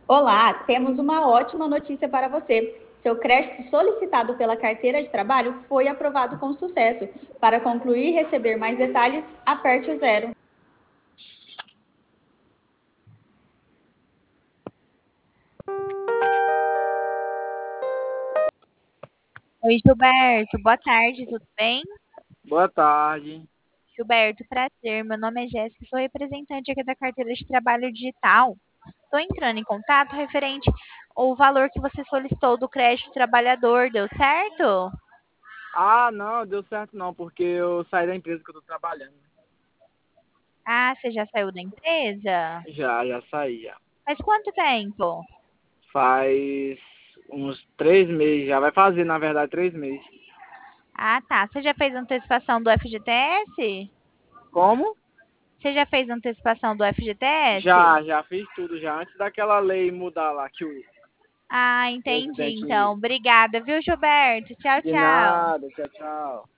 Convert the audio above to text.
Olá, temos uma ótima notícia para você. Seu crédito solicitado pela carteira de trabalho foi aprovado com sucesso. Para concluir e receber mais detalhes, aperte o zero. Oi, Gilberto. Boa tarde, tudo bem? Boa tarde. Gilberto, prazer. Meu nome é Jéssica, sou representante aqui da carteira de trabalho digital. Estou entrando em contato referente ao valor que você solicitou do crédito trabalhador, deu certo? Ah, não, deu certo não, porque eu saí da empresa que eu tô trabalhando. Ah, você já saiu da empresa? Já saí, já. Faz quanto tempo? Faz uns 3 meses, já vai fazer, na verdade, 3 meses. Ah, tá. Você já fez antecipação do FGTS? Como? Você já fez antecipação do FGTS? Já fiz tudo já, antes daquela lei mudar lá, que o Ah, entendi. presidente... Então, obrigada, viu, Gilberto? Tchau, De tchau. nada, tchau, tchau.